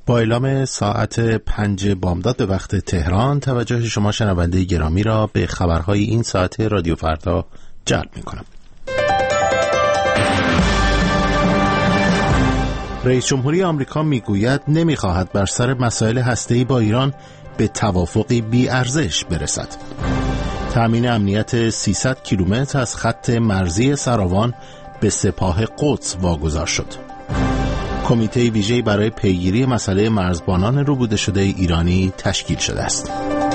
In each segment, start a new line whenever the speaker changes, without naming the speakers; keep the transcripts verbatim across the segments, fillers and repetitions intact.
با اعلام ساعت پنج بامداد به وقت تهران توجه شما شنونده گرامی را به خبرهای این ساعت رادیو فردا جلب می‌کنم. رئیس جمهوری آمریکا میگوید نمی‌خواهد بر سر مسائل هسته‌ای با ایران به توافقی بی ارزش برسد. تأمین امنیت سیصد کیلومتر از خط مرزی سراوان به سپاه قدس واگذار شد. کمیته ویژه‌ای برای پیگیری مسئله مرزبانان ربوده شده ایرانی تشکیل شده است.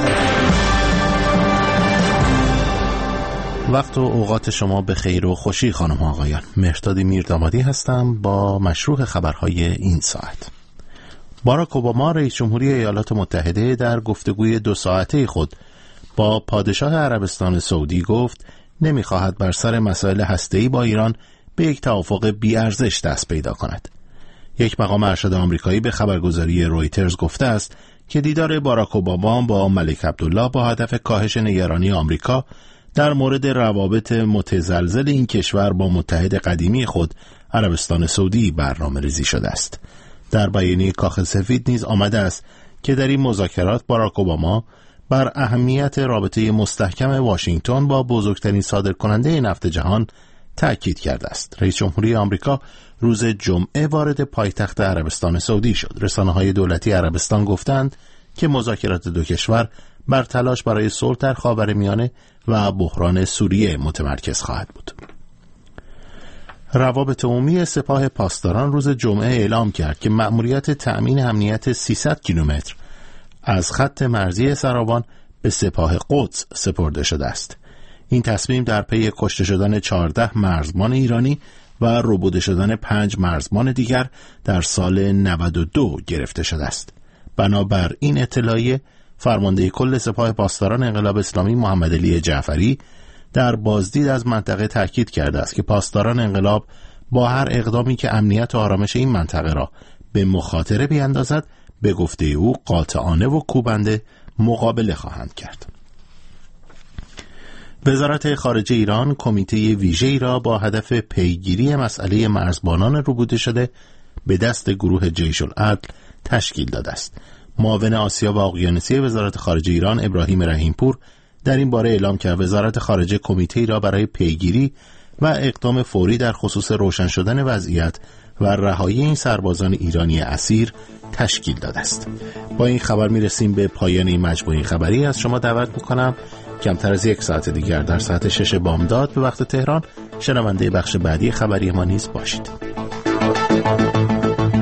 وقت و اوقات شما به خیر و خوشی خانم ها آقایان. مهرداد میردامادی هستم با مشروع خبرهای این ساعت. باراک اوباما رئیس جمهوری ایالات متحده در گفتگوی دو ساعته خود با پادشاه عربستان سعودی گفت نمیخواهد بر سر مسائل هسته‌ای با ایران به یک توافق بی‌ارزش دست پیدا کند. یک مقام ارشد آمریکایی به خبرگزاری رویترز گفته است که دیدار باراک اوباما با ملک عبدالله با هدف کاهش نگرانی آمریکا در مورد روابط متزلزل این کشور با متحد قدیمی خود عربستان سعودی برنامه‌ریزی شده است. در بیانیه کاخ سفید نیز آمده است که در این مذاکرات باراک اوباما بر اهمیت رابطه مستحکم واشنگتن با بزرگترین صادرکننده نفت جهان تأکید کرده است. رئیس جمهوری آمریکا روز جمعه وارد پایتخت عربستان سعودی شد. رسانه‌های دولتی عربستان گفتند که مذاکرات دو کشور بر تلاش برای صلح در خاورمیانه و بحران سوریه متمرکز خواهد بود. روابط عمومی سپاه پاسداران روز جمعه اعلام کرد که مأموریت تأمین امنیت سیصد کیلومتر از خط مرزی سراوان به سپاه قدس سپرده شده است. این تصمیم در پی کشته شدن چهارده مرزبان ایرانی و ربوده شدن پنج مرزبان دیگر در سال نود و دو گرفته شده است. بنابر این اطلاعیه فرمانده کل سپاه پاسداران انقلاب اسلامی محمد علی جعفری در بازدید از منطقه تاکید کرده است که پاسداران انقلاب با هر اقدامی که امنیت و آرامش این منطقه را به مخاطره بیاندازد به گفته او قاطعانه و کوبنده مقابله خواهند کرد. وزارت خارجه ایران کمیته ویژه‌ای را با هدف پیگیری مسئله مرزبانان ربوده شده به دست گروه جیش العدل تشکیل داده است. معاون آسیا و اقیانوسیه وزارت خارجه ایران ابراهیم رحیمپور در این باره اعلام کرد وزارت خارجه کمیته‌ای را برای پیگیری و اقدام فوری در خصوص روشن شدن وضعیت و رهایی این سربازان ایرانی اسیر تشکیل داده است. با این خبر میرسیم به پایان این مجموعه خبری. از شما دعوت میکنم کمتر از یک ساعت دیگر در ساعت شش بامداد به وقت تهران شنونده بخش بعدی خبری ما نیز باشید.